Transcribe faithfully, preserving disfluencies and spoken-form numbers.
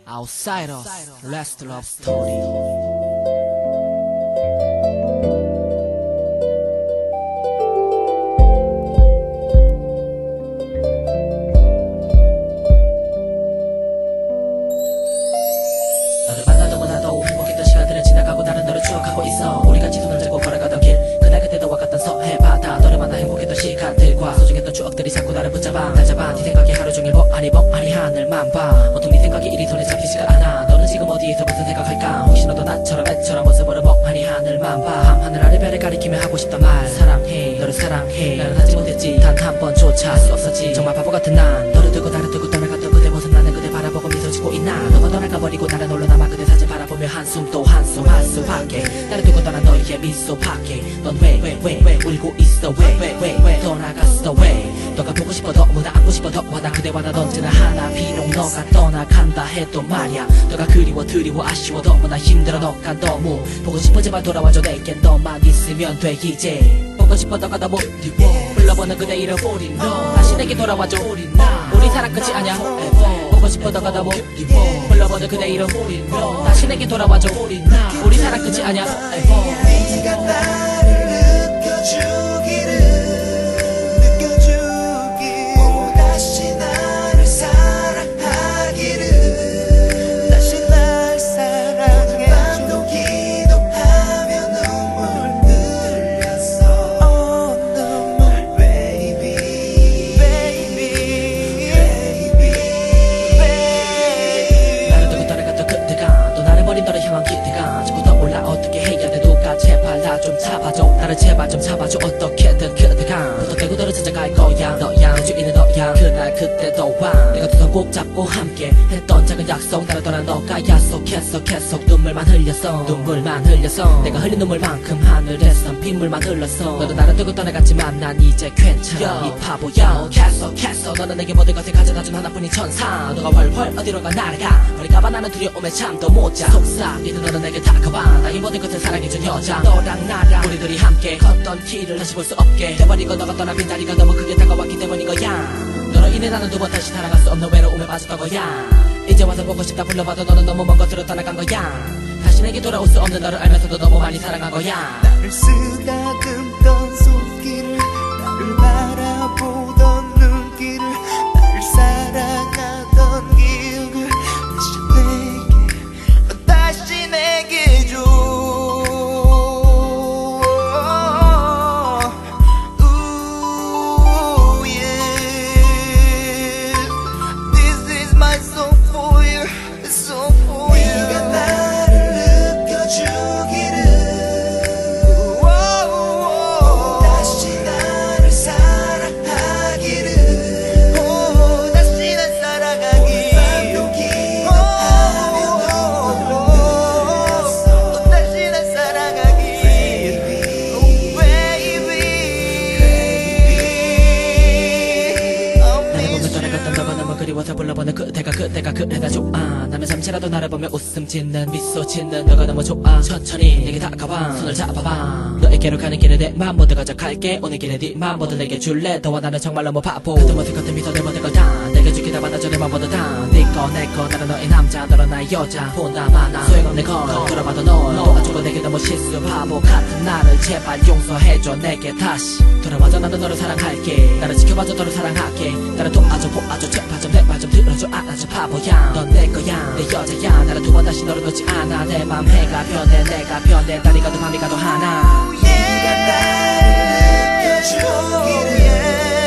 Outsiders, Last Love Story. 너를 만나도 보다도 행복했던 시간들은 지나가고 나는 너를 추억하고 있어. 우리 같이 손을 잡고 걸어가던 길, 그날 그때 너와 같던 서해 바다. 너를 만나 행복했던 시간들과 소중했던 추억들이 자꾸 나를 붙잡아. 날 잡아 네 생각에 하루 종일 멍하니 멍하니 하늘만 봐. 보통 네 생각이 이리 손에 잡히지가 않아. 너는 지금 어디에서 무슨 생각할까? 혹시 너도 나처럼 애처럼 모습으로 멍하니 하늘만 봐. 밤하늘 아래 별을 가리키며 하고 싶단 말. 사랑해 너를 사랑해. 나는 하지 못했지 단 한 번조차 할 수 없었지. 정말 바보 같은 난 너를 두고 나를 두고 떠나갔던 그대 모습. 나는 그대 바라보고 미소 짓고 있나. 너가 떠나가버리고 나는 홀로 남아 그대 사진 바라보며 한숨 또 한숨 할 수밖에. 나를 두고 떠난 너의 미소 밖에 넌 왜 왜 왜 왜 울고 있어. 왜 왜 왜 왜 떠나갔어. 왜 너가 보고 싶어 너무나 안고 싶어 너와 나 그대와 난 언제나 하나. 비록 너가 떠나간다 해도 말야. 너가 그리워 드리워 아쉬워 너무나 힘들어. 너가 너무 보고 싶어 제발 돌아와줘. 내게 너만 있으면 돼 이제. 보고 싶어 너가 다 못 이워. 불러보는 그대 이름 우린 너. 다시 내게 돌아와줘. 우린 나 우리 사랑 끝이 아냐 forever. 보고 싶어 너가 다 못 이워. 불러보는 그대 이름 우린 너. 다시 내게 돌아와줘. 우린 나 우리 사랑 끝이 아냐 forever. 네가 나를 느껴주기를 느껴주기를 다시 나를 사랑하기를 다시 날 사랑해. 밤도 기도하며 눈물 흘렸어. Oh 눈물 baby baby baby baby. 나를 두고 떠나갔던 그때가 또 나를 버린 너를 향한 기대가 자꾸 떠올라. 어떻게 해야 돼 누가 제발 나 좀 잡아줘. 나를 제발 좀 잡아줘. 어떻게든 그대가 부탁되고 너를 찾아갈 거야. 너야 내 주인은 너야. 그날 그때도 와 내가 두 손 꼭 잡고 함께 했던 작은 약속. 나를 떠난 너가 약속했어. 계속 눈물만 흘렸어. 눈물만 흘렸어. 내가 흘린 눈물만큼 하늘에선 빗물만 흘렀어. 너도 나를 두고 떠나갔지만 난 이제 괜찮아. 이 바보야 계속했어. 너는 내게 모든 것을 가져다준 하나뿐인 천사. 너가 훨훨 어디론가 날아가 버릴까봐 나는 두려움에 잠도 못 자. 속삭이는 너는 내게 다가와. 나의 모든 것을 사랑해준 여자. 너랑 나랑 우리들이 함께 걷던 길을 다시 볼 수 없게 돼버리고 너가 떠난 빈자리가 너무 크게 다가왔기 때문인 거야. 너로 인해 나는 두 번 다시 살아갈 수 없는 외로움에 빠졌던 거야. 이제 와서 보고 싶다 불러봐도 너는 너무 먼 곳으로 떠나간 거야. 다시 내게 돌아올 수 없는 너를 알면서도 너무 많이 사랑한 거야. 나를 쓰다듬던 손길을 나를 바라보던 눈길을 나를 사랑하던 기억을 다시 내게 다시 내게 줘. Ooh, yeah. This is my song for you, song for you. 네가 나를 느껴주기를 다시 나를 사랑하기를 다시 날 사랑하기를. 밤도 기도하며 눈물 흘렸어. 다시 날 사랑하기를. Oh baby 나를 보며 떠나갔던 너가 너무 그리워서 불러보는 그대가 그대가 그래가 좋아. 남의 잠시라도 나를 보며 웃음 짓는 미소 짓는 너가 너무 좋아. 천천히 내게 다가와 손을 잡아봐. 너에게로 가는 길에 내 맘 모두 가져갈게. 오는 길에 네 맘 모두 내게 줄래. 너와 나는 정말 너무 바보. 그때 모습 같은 미소 내 모든 걸 다 내게 주기 다 받아줘. 내 맘 모두 다 네거 내거. 나는 너의 남자 너는 나의 여자. 보나마나 소용없는 걸 돌아봐도 널 도와주고 내게 너무 실수. 바보 같은 나를 제발 용서해줘. 내게 다시 돌아와줘. 나는 너를 사랑할게. 나를 지켜봐줘. 너를 사랑할게. 나를 도와줘 보아줘. 제발 좀 내 말 좀 들어줘. 안아줘 바보야. 넌 내 거야 내 여자야. 나를 두 번 다시 너를 놓지 않아. 내 맘 해가 변해 내가 변해. 날이 가도 밤이 가도 하나. 네가 나를 느껴주기를